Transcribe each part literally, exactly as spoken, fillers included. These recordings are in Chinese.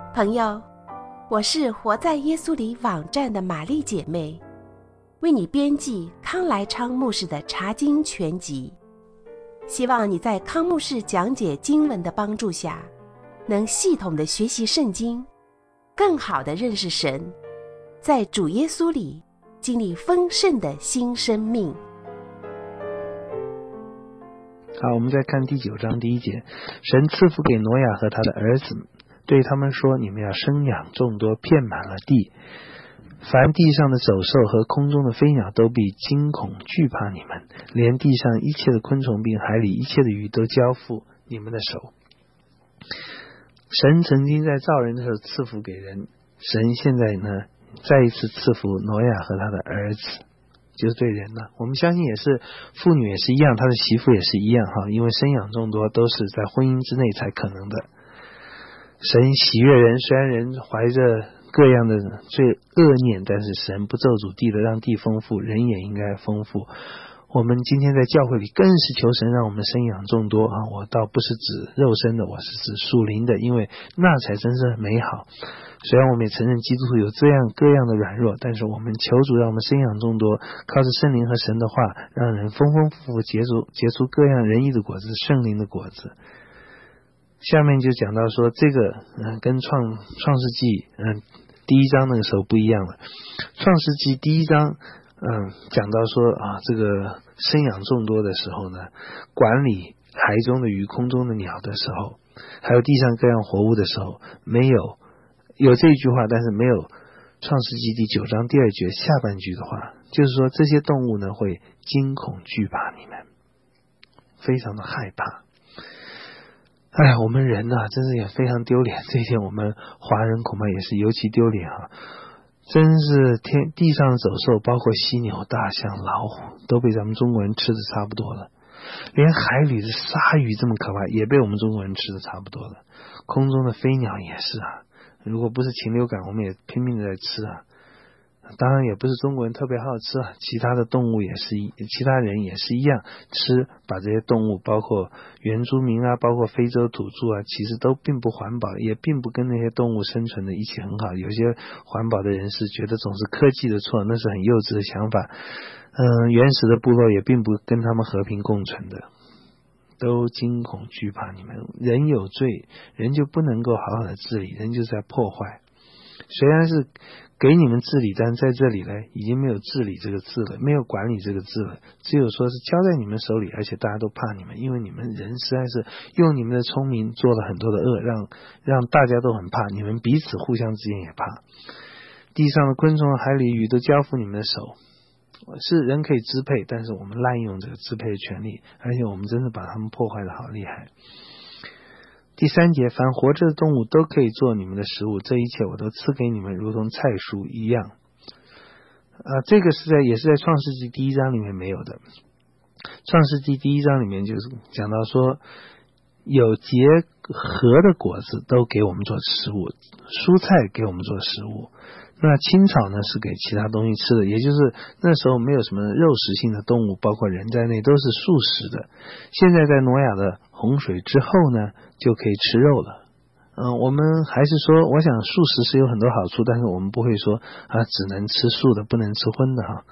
朋友，我是活在耶稣里网站的玛丽姐妹，为你编辑康来昌牧师的查经全集，希望你在康牧师讲解经文的帮助下，能系统的学习圣经，更好的认识神，在主耶稣里经历丰盛的新生命。 好，我们再看第九章第一节，神赐福给挪亚和他的儿子，对他们说，你们要生养众多，遍满了地，凡地上的走兽和空中的飞鸟都必惊恐惧怕你们，连地上一切的昆虫并海里一切的鱼都交付你们的手。神曾经在造人的时候赐福给人，神现在呢再一次赐福挪亚和他的儿子，就是对人呢，我们相信也是妇女也是一样，他的媳妇也是一样哈，因为生养众多都是在婚姻之内才可能的。神喜悦人，虽然人怀着各样的罪恶念，但是神不咒诅地的，让地丰富，人也应该丰富。我们今天在教会里更是求神让我们生养众多啊！我倒不是指肉身的，我是指属灵的，因为那才真是美好。虽然我们也承认基督徒有这样各样的软弱，但是我们求主让我们生养众多，靠着圣灵和神的话，让人丰丰富富结出结出各样仁义的果子，圣灵的果子。下面就讲到说这个嗯，跟创创世纪嗯第一章那个时候不一样了。创世纪第一章嗯讲到说啊，这个生养众多的时候呢，管理海中的鱼、空中的鸟的时候，还有地上各样活物的时候，没有有这一句话，但是没有创世纪第九章第二节下半句的话，就是说这些动物呢会惊恐惧怕你们，非常的害怕。哎，我们人啊真是也非常丢脸，这一点我们华人恐怕也是尤其丢脸啊！真是天地上的走兽，包括犀牛、大象、老虎，都被咱们中国人吃的差不多了。连海里的鲨鱼这么可怕，也被我们中国人吃的差不多了。空中的飞鸟也是啊，如果不是禽流感，我们也拼命的在吃啊。当然也不是中国人特别好吃啊，其他的动物也是其他人也是一样吃，把这些动物包括原住民啊，包括非洲土著啊，其实都并不环保，也并不跟那些动物生存的一起很好。有些环保的人士觉得总是科技的错，那是很幼稚的想法。嗯，原始的部落也并不跟他们和平共存的，都惊恐惧怕你们。人有罪，人就不能够好好的治理，人就在破坏。虽然是给你们治理，但在这里呢已经没有治理这个字了，没有管理这个字了，只有说是交在你们手里，而且大家都怕你们，因为你们人实在是用你们的聪明做了很多的恶，让让大家都很怕，你们彼此互相之间也怕。地上的昆虫、海里鱼都交付你们的手，是人可以支配，但是我们滥用这个支配的权利，而且我们真的把他们破坏的好厉害。第三节，凡活着的动物都可以做你们的食物，这一切我都赐给你们，如同菜蔬一样。啊，这个是在也是在创世纪第一章里面没有的。创世纪第一章里面就是讲到说，有结核的果子都给我们做食物，蔬菜给我们做食物。那青草呢是给其他东西吃的，也就是那时候没有什么肉食性的动物，包括人在内都是素食的。现在在挪亚的洪水之后呢，就可以吃肉了。嗯，我们还是说，我想素食是有很多好处，但是我们不会说啊，只能吃素的，不能吃荤的哈。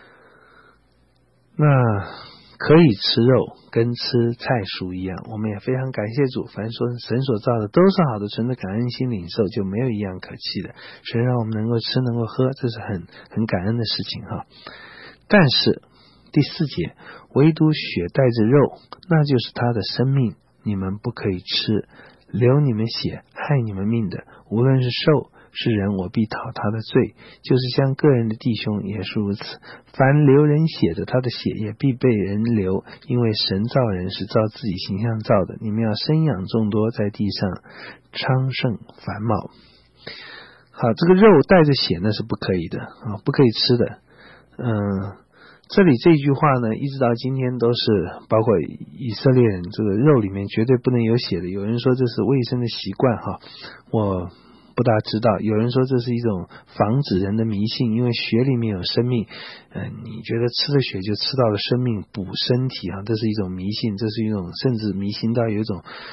那可以吃肉，跟吃菜蔬一样。我们也非常感谢主，凡说神所造的都是好的，存着感恩心领受，就没有一样可弃的。神让我们能够吃，能够喝，这是很很感恩的事情哈。但是第四节，唯独血带着肉，那就是他的生命，你们不可以吃，流你们血害你们命的，无论是兽是人，我必讨他的罪，就是像个人的弟兄也是如此。凡流人血的，他的血也必被人流，因为神造人是照自己形象造的。你们要生养众多，在地上昌盛繁茂。好，这个肉带着血那是不可以的啊，不可以吃的。嗯，这里这句话呢，一直到今天都是包括以色列人这个肉里面绝对不能有血的。有人说这是卫生的习惯哈，我不大知道。有人说这是一种防止人的迷信，因为血里面有生命，呃，你觉得吃了血就吃到了生命，补身体啊，这是一种迷信，这是一种甚至迷信到有一种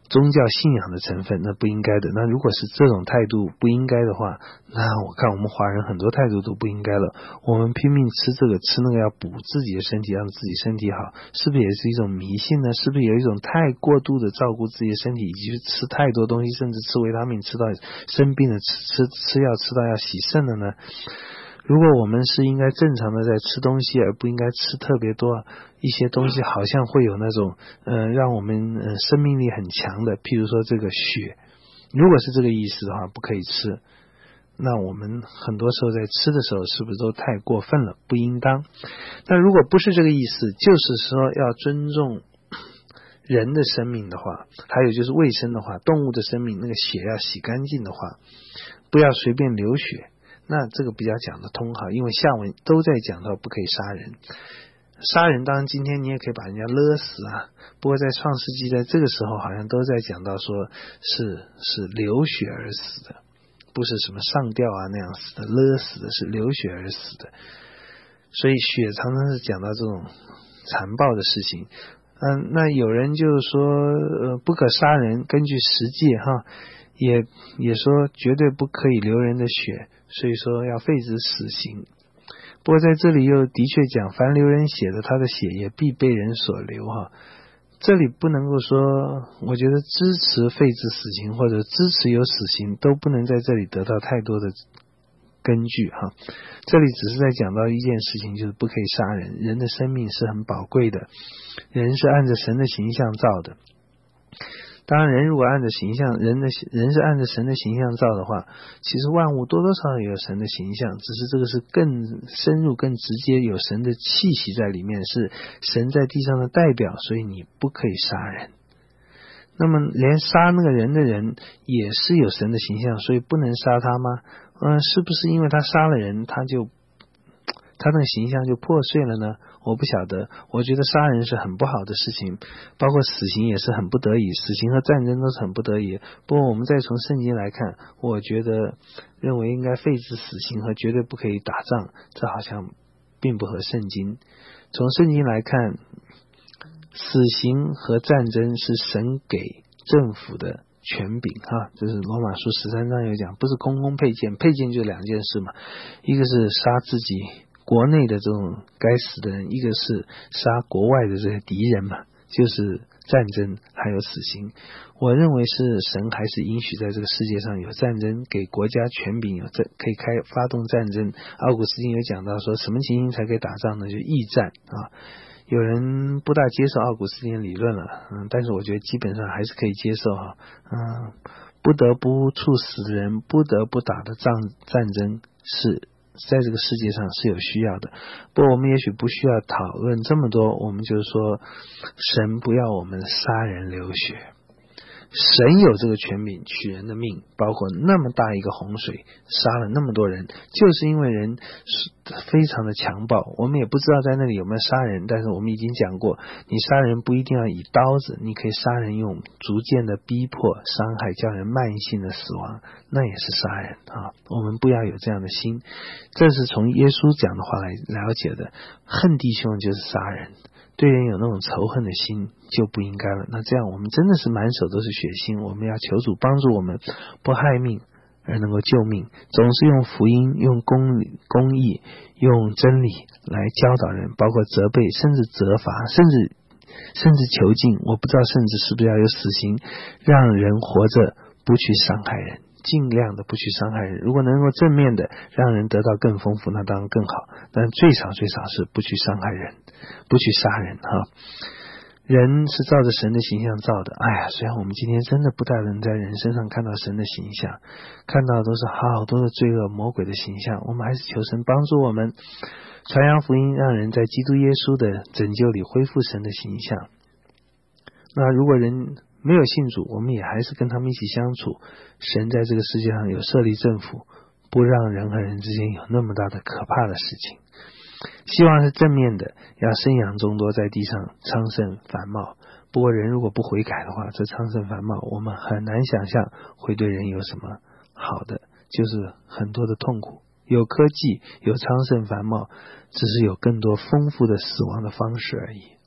宗教信仰的成分，那不应该的。那如果是这种态度不应该的话，那我看我们华人很多态度都不应该了。我们拼命吃这个吃那个，要补自己的身体，让自己身体好，是不是也是一种迷信呢？是不是有一种太过度的照顾自己的身体，以及吃太多东西，甚至吃维他命吃到生病的，吃吃吃药吃到要洗肾了呢？如果我们是应该正常的在吃东西，而不应该吃特别多一些东西，好像会有那种呃让我们呃生命力很强的，譬如说这个血，如果是这个意思的话，不可以吃。那我们很多时候在吃的时候是不是都太过分了，不应当。那如果不是这个意思，就是说要尊重人的生命的话，还有就是卫生的话，动物的生命那个血要洗干净的话，不要随便流血，那这个比较讲得通哈，因为下文都在讲到不可以杀人。杀人当然今天你也可以把人家勒死啊，不过在创世纪在这个时候好像都在讲到说是是流血而死的，不是什么上吊啊那样死的，勒死的，是流血而死的。所以血常常是讲到这种残暴的事情。嗯，那有人就是说呃不可杀人，根据实际哈也也说绝对不可以流人的血，所以说要废止死刑。不过在这里又的确讲，凡流人血的，他的血也必被人所流哈。这里不能够说，我觉得支持废止死刑或者支持有死刑都不能在这里得到太多的根据哈。这里只是在讲到一件事情，就是不可以杀人，人的生命是很宝贵的，人是按着神的形象造的。当然人如果按着形象，人的人是按着神的形象造的话，其实万物多多少少有神的形象，只是这个是更深入更直接，有神的气息在里面，是神在地上的代表，所以你不可以杀人。那么连杀那个人的人也是有神的形象，所以不能杀他吗？嗯，是不是因为他杀了人，他就他那个形象就破碎了呢？我不晓得。我觉得杀人是很不好的事情，包括死刑也是很不得已，死刑和战争都是很不得已。不过我们再从圣经来看，我觉得认为应该废止死刑和绝对不可以打仗，这好像并不合圣经。从圣经来看，死刑和战争是神给政府的权柄哈，这是罗马书十三章有讲，不是空空佩剑，佩剑就两件事嘛，一个是杀自己国内的这种该死的人，一个是杀国外的这些敌人嘛，就是战争还有死刑。我认为是神还是允许在这个世界上有战争，给国家权柄，有可以开发动战争。奥古斯丁有讲到说什么情形才可以打仗呢？就义战啊。有人不大接受奥古斯丁理论了，嗯，但是我觉得基本上还是可以接受哈，嗯，不得不处死的人，不得不打的仗战争是在这个世界上是有需要的。不过我们也许不需要讨论这么多，我们就是说，神不要我们杀人流血。神有这个权柄取人的命，包括那么大一个洪水杀了那么多人，就是因为人非常的强暴。我们也不知道在那里有没有杀人，但是我们已经讲过，你杀人不一定要以刀子，你可以杀人用逐渐的逼迫伤害，叫人慢性的死亡，那也是杀人啊。我们不要有这样的心，这是从耶稣讲的话来了解的，恨弟兄就是杀人，对人有那种仇恨的心就不应该了。那这样我们真的是满手都是血腥，我们要求主帮助我们不害命而能够救命，总是用福音，用公理公义，用真理来教导人，包括责备，甚至责罚，甚至甚至囚禁。我不知道甚至是不是要有死刑，让人活着不去伤害人，尽量的不去伤害人。如果能够正面的让人得到更丰富，那当然更好，但最少最少是不去伤害人，不去杀人哈。人是照着神的形象造的，哎呀，虽然我们今天真的不大能在人身上看到神的形象，看到都是好多的罪恶魔鬼的形象，我们还是求神帮助我们传扬福音，让人在基督耶稣的拯救里恢复神的形象。那如果人没有信主，我们也还是跟他们一起相处。神在这个世界上有设立政府，不让人和人之间有那么大的可怕的事情。希望是正面的，要生养众多，在地上昌盛繁茂。不过人如果不悔改的话，这昌盛繁茂我们很难想象会对人有什么好的，就是很多的痛苦。有科技，有昌盛繁茂，只是有更多丰富的死亡的方式而已啊。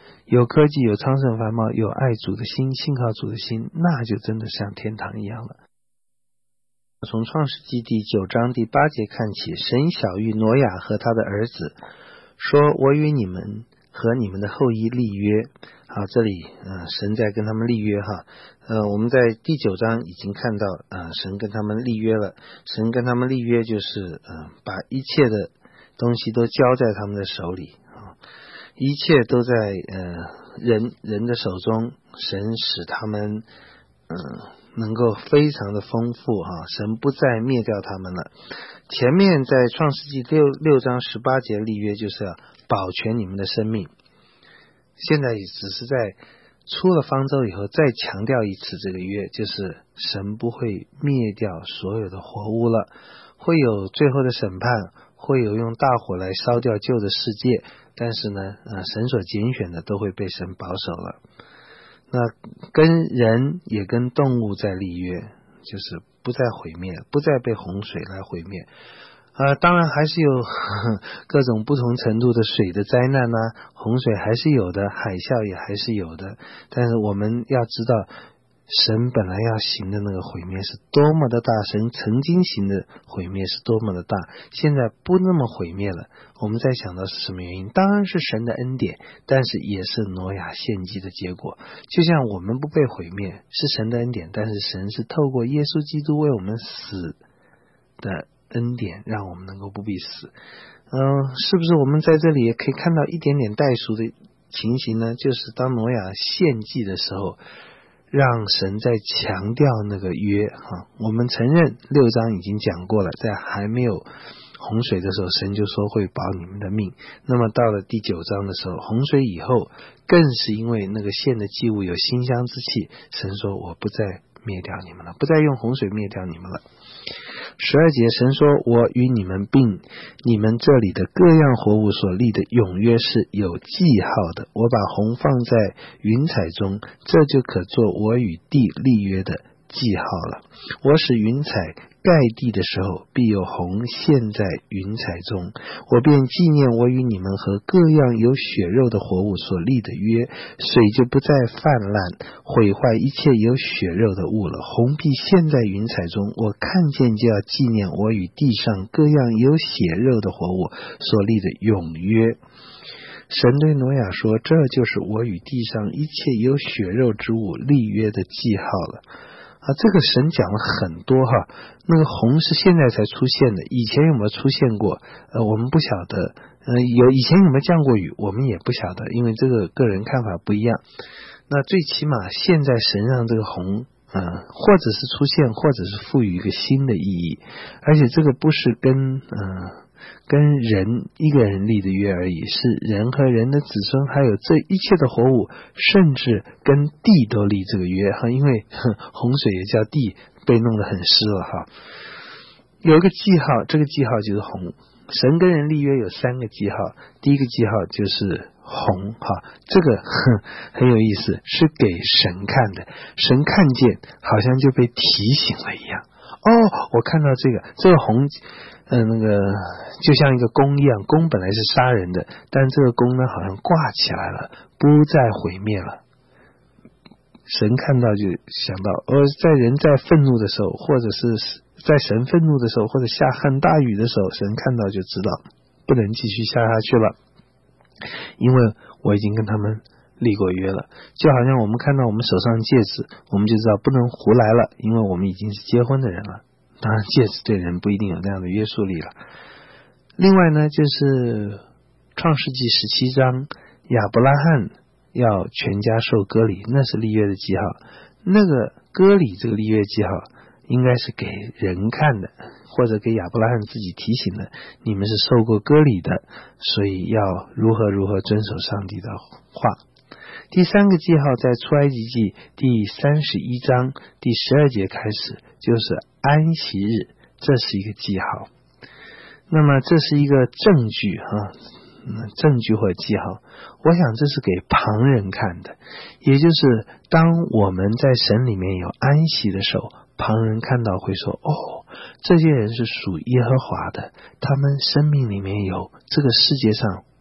有科技，有昌盛繁茂，有爱主的心，信靠主的心，那就真的像天堂一样了。从创世纪第九章第八节看起，神晓谕挪亚和他的儿子说，我与你们和你们的后裔立约。好，这里呃神在跟他们立约哈。呃我们在第九章已经看到呃神跟他们立约了。神跟他们立约就是呃把一切的东西都交在他们的手里啊，一切都在呃人人的手中，神使他们嗯、呃能够非常的丰富哈，神不再灭掉他们了。前面在创世纪六六章十八节立约就是要保全你们的生命，现在也只是在出了方舟以后再强调一次这个约，就是神不会灭掉所有的活物了，会有最后的审判，会有用大火来烧掉旧的世界，但是呢呃，神所拣选的都会被神保守了。那跟人也跟动物在立约，就是不再毁灭，不再被洪水来毁灭。呃，当然还是有呵呵各种不同程度的水的灾难啊，洪水还是有的，海啸也还是有的。但是我们要知道，神本来要行的那个毁灭是多么的大，神曾经行的毁灭是多么的大，现在不那么毁灭了。我们在想到是什么原因？当然是神的恩典，但是也是挪亚献祭的结果。就像我们不被毁灭是神的恩典，但是神是透过耶稣基督为我们死的恩典，让我们能够不必死。嗯、呃，是不是我们在这里也可以看到一点点代赎的情形呢？就是当挪亚献祭的时候，让神在强调那个约哈，我们承认六章已经讲过了，在还没有洪水的时候，神就说会保你们的命。那么到了第九章的时候，洪水以后，更是因为那个献的祭物有馨香之气，神说我不再灭掉你们了，不再用洪水灭掉你们了。十二节神说，我与你们并你们这里的各样活物所立的永约是有记号的，我把虹放在云彩中，这就可做我与地立约的记号了。我使云彩盖地的时候，必有虹现在云彩中，我便纪念我与你们和各样有血肉的活物所立的约，水就不再泛滥毁坏一切有血肉的物了。虹必现在云彩中，我看见就要纪念我与地上各样有血肉的活物所立的永约。神对挪亚说，这就是我与地上一切有血肉之物立约的记号了。啊，这个神讲了很多哈，那个虹是现在才出现的，以前有没有出现过？呃，我们不晓得。呃，有以前有没有降过雨？我们也不晓得，因为这个个人看法不一样。那最起码现在神让这个虹，嗯、呃，或者是出现，或者是赋予一个新的意义，而且这个不是跟嗯。呃跟人一个人立的约而已，是人和人的子孙，还有这一切的活物，甚至跟地都立这个约哈，因为洪水也叫地被弄得很湿了哈。有一个记号，这个记号就是红。神跟人立约有三个记号，第一个记号就是红哈，这个很有意思，是给神看的，神看见好像就被提醒了一样。哦，我看到这个，这个红。嗯、呃，那个就像一个弓一样，弓本来是杀人的，但这个弓呢好像挂起来了，不再毁灭了。神看到就想到，呃，在人在愤怒的时候，或者是在神愤怒的时候，或者下很大雨的时候，神看到就知道不能继续下下去了，因为我已经跟他们立过约了。就好像我们看到我们手上戒指，我们就知道不能胡来了，因为我们已经是结婚的人了。当然戒指对人不一定有那样的约束力了。另外呢，就是创世纪十七章，亚伯拉罕要全家受割礼，那是立约的记号。那个割礼这个立约记号应该是给人看的，或者给亚伯拉罕自己提醒的，你们是受过割礼的，所以要如何如何遵守上帝的话。第三个记号在出埃及记第三十一章第十二节开始，就是安息日，这是一个记号。那么这是一个证据啊，证据或记号。我想这是给旁人看的，也就是当我们在神里面有安息的时候，旁人看到会说，哦，这些人是属耶和华的，他们生命里面有这个世界上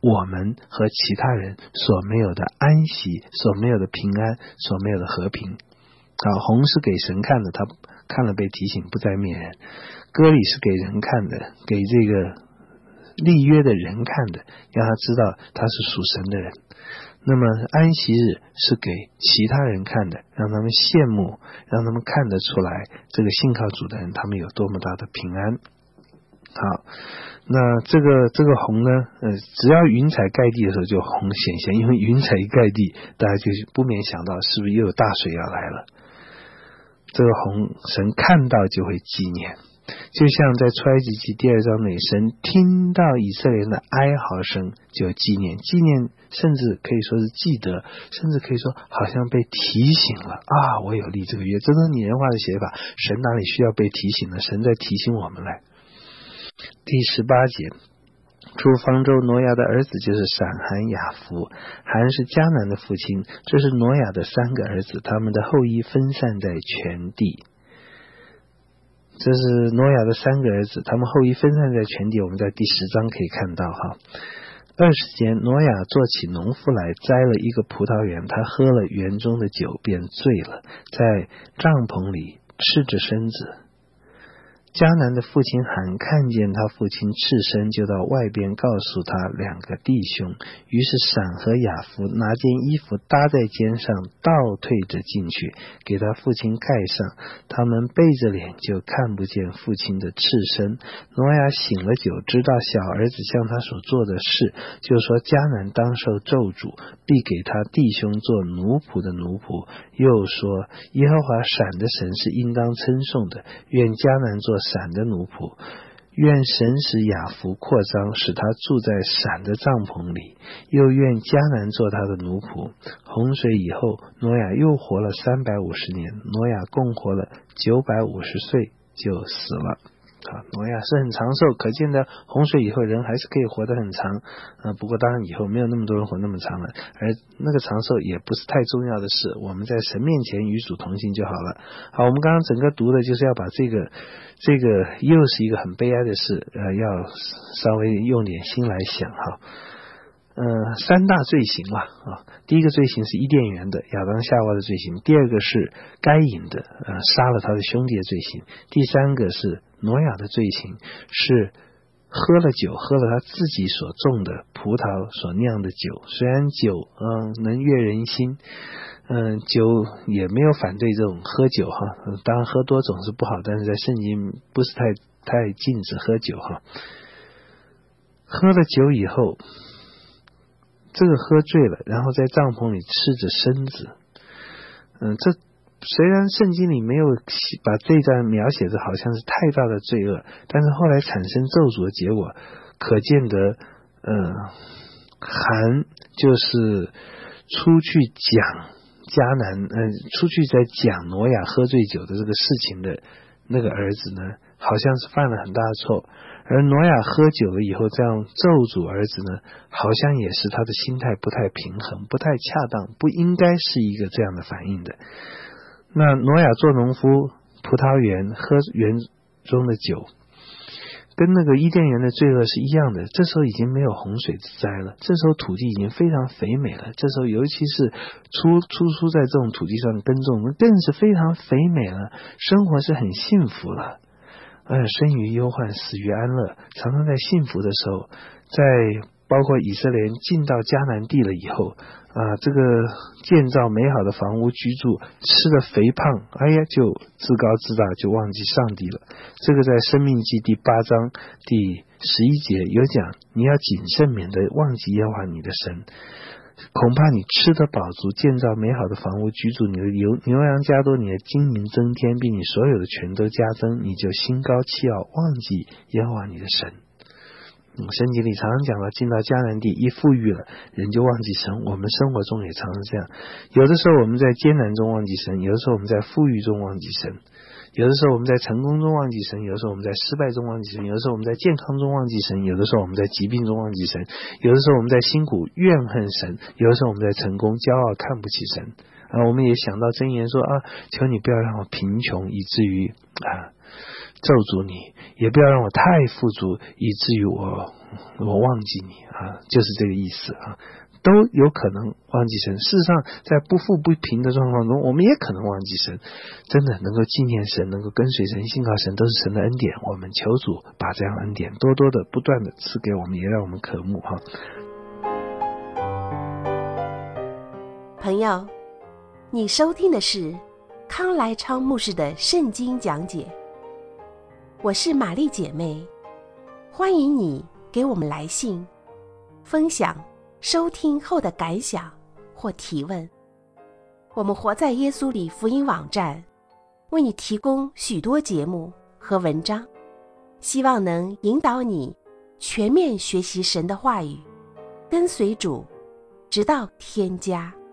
我们和其他人所没有的安息，所没有的平安，所没有的和平。啊，红是给神看的，他看了被提醒，不再灭人；割礼是给人看的，给这个立约的人看的，让他知道他是属神的人。那么安息日是给其他人看的，让他们羡慕，让他们看得出来这个信靠主的人他们有多么大的平安。好，那这个这个红呢，呃，只要云彩盖地的时候就红显现，因为云彩一盖地，大家就不免想到是不是又有大水要来了。这个红神看到就会纪念，就像在出埃及记第二章里，神听到以色列人的哀嚎声就纪念，纪念甚至可以说是记得，甚至可以说好像被提醒了啊！我有立这个约，这是拟人化的写法。神哪里需要被提醒呢？神在提醒我们来。第十八节，出方舟挪亚的儿子就是闪、含、雅弗。含是迦南的父亲，这是挪亚的三个儿子，他们的后裔分散在全地。这是挪亚的三个儿子，他们后裔分散在全地，我们在第十章可以看到哈。二十节，挪亚做起农夫来，摘了一个葡萄园，他喝了园中的酒，便醉了，在帐篷里赤着身子。迦南的父亲含看见他父亲赤身，就到外边告诉他两个弟兄。于是闪和雅弗拿件衣服搭在肩上，倒退着进去，给他父亲盖上。他们背着脸，就看不见父亲的赤身。挪亚醒了酒，知道小儿子向他所做的事，就说迦南当受咒诅，必给他弟兄做奴仆的奴仆。又说耶和华闪的神是应当称颂的，愿迦南做闪的奴仆，愿神使雅弗扩张，使他住在闪的帐篷里，又愿迦南做他的奴仆。洪水以后，挪亚又活了三百五十年，挪亚共活了九百五十岁就死了。啊，挪亚是很长寿，可见的洪水以后人还是可以活得很长。呃，不过当然以后没有那么多人活那么长了，而那个长寿也不是太重要的事，我们在神面前与主同行就好了。好，我们刚刚整个读的就是要把这个这个又是一个很悲哀的事，呃，要稍微用点心来想哈。呃，三大罪行吧啊，第一个罪行是伊甸园的亚当夏娃的罪行，第二个是该隐的呃杀了他的兄弟的罪行，第三个是挪亚的罪行，是喝了酒，喝了他自己所种的葡萄所酿的酒。虽然酒嗯、呃、能悦人心，嗯、呃，酒也没有反对这种喝酒哈，当然喝多总是不好，但是在圣经不是太太禁止喝酒哈。喝了酒以后，这个喝醉了，然后在帐篷里赤着身子。嗯，这虽然圣经里没有把这一段描写的好像是太大的罪恶，但是后来产生咒诅的结果，可见得，呃，含就是出去讲迦南，呃，出去在讲挪亚喝醉酒的这个事情的那个儿子呢，好像是犯了很大的错。而挪亚喝酒了以后这样咒诅儿子呢，好像也是他的心态不太平衡，不太恰当，不应该是一个这样的反应的。那挪亚做农夫，葡萄园喝园中的酒，跟那个伊甸园的罪恶是一样的。这时候已经没有洪水之灾了，这时候土地已经非常肥美了，这时候尤其是出出出在这种土地上耕种更是非常肥美了，生活是很幸福了。呃，生于忧患，死于安乐，常常在幸福的时候，在包括以色列人进到迦南地了以后啊，这个建造美好的房屋居住，吃的肥胖，哎呀，就自高自大，就忘记上帝了。这个在申命记第八章第十一节有讲，你要谨慎，免得忘记耶和华你的神。恐怕你吃得饱足，建造美好的房屋居住，你的牛牛羊加多，你的金银增添，并你所有的全都加增，你就心高气傲，忘记耶和华你的神。嗯，圣经里常常讲到，进到迦南地一富裕了，人就忘记神。我们生活中也常常这样，有的时候我们在艰难中忘记神，有的时候我们在富裕中忘记神，有的时候我们在成功中忘记神，有的时候我们在失败中忘记神，有的时候我们在健康中忘记神，有的时候我们在疾病中忘记神，有的时候我们在辛苦怨恨神，有的时候我们在成功骄傲看不起神啊。我们也想到箴言说啊，求你不要让我贫穷以至于啊咒诅你，也不要让我太富足，以至于我我忘记你啊，就是这个意思啊。都有可能忘记神。事实上，在不富不贫的状况中，我们也可能忘记神。真的能够纪念神，能够跟随神，信靠神，都是神的恩典。我们求主把这样恩典多多的、不断的赐给我们，也让我们渴慕哈。 朋友，你收听的是康来昌牧师的圣经讲解。我是玛丽姐妹，欢迎你给我们来信，分享收听后的感想或提问。我们活在耶稣里福音网站为你提供许多节目和文章，希望能引导你全面学习神的话语，跟随主直到天家。